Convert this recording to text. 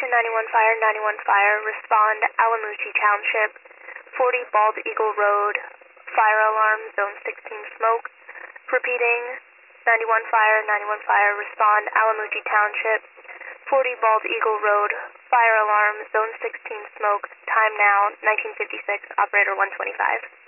91 Fire, 91 Fire, respond Alamucci Township, 40 Bald Eagle Road, fire alarm, zone 16 smoke. Repeating, 91 Fire, respond Alamucci Township, 40 Bald Eagle Road, fire alarm, zone 16 smoke, time now, 1956, operator 125.